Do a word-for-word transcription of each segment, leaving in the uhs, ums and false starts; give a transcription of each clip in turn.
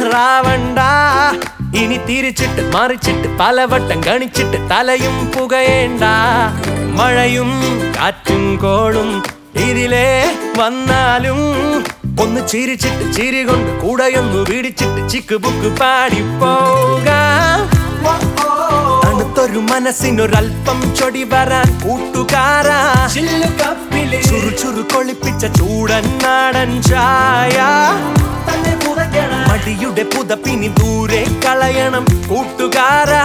റാവണ്ട ഇനി തിരിച്ചിട്ട് മറിച്ചിട്ട് പലവട്ടം ഗണിച്ചിട്ട് തലയും പുകയേണ്ട മഴയും കാറ്റും കോളും ഇതിലേ വന്നാലും ഒന്ന് ചിരിച്ചിട്ട് ചിരി കൊണ്ട് കൂടെയൊന്നു പിടിച്ചിട്ട് ചിക്ക് ബുക്ക് പാടിപ്പോകാം തണുത്തൊരു മനസ്സിനൊരൽപ്പം ചൊടി വരാൻ കൂട്ടുകാരാ ചുറു ചുറു കൊളിപ്പിച്ച ചൂടൻ നാടൻ ചായ മടിയുടെ പുതപ്പിനി ദൂരെ കളയണം കൂട്ടുകാരാ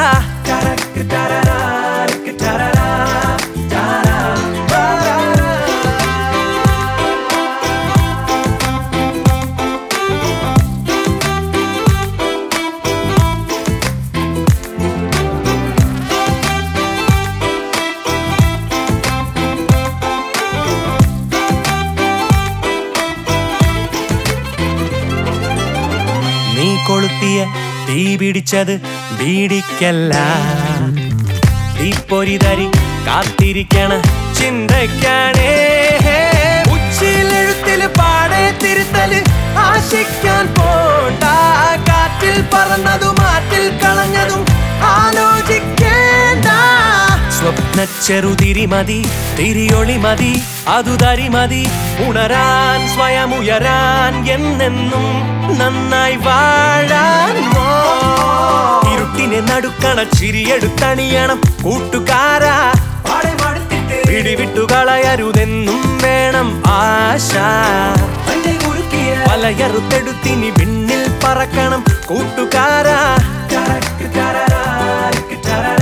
നീ കൊളുത്തിയ തീ പിടിച്ചത് ബീഡിക്കല്ല തീപ്പൊരി തരി കാത്തിരിക്കണ ചിന്തയ്ക്കാണേ ഉച്ചിലെഴുത്തില് പാടെ തിരുത്തല് ആശിക്കാൻ പോണ്ട കാറ്റിൽ പറന്നതും മാറ്റിൽ കളഞ്ഞതും ആലോചിക്കേണ്ട സ്വപ്ന ചെറുതിരി മതി തിരിയൊളി മതി അതു തരി മതി ഉണരാൻ സ്വയം ഉയരാൻ എന്നെന്നും നന്നായി വാഴാൻ ഇരുട്ടിനെ നടുക്കണ ചിരിയെടുത്തണിയണം കൂട്ടുകാരാ പിടിവിട്ടു കളയരുതെന്നും വേണം ആശ പലയറുത്തെടുത്തിനി വിണ്ണിൽ പറക്കണം കൂട്ടുകാരാ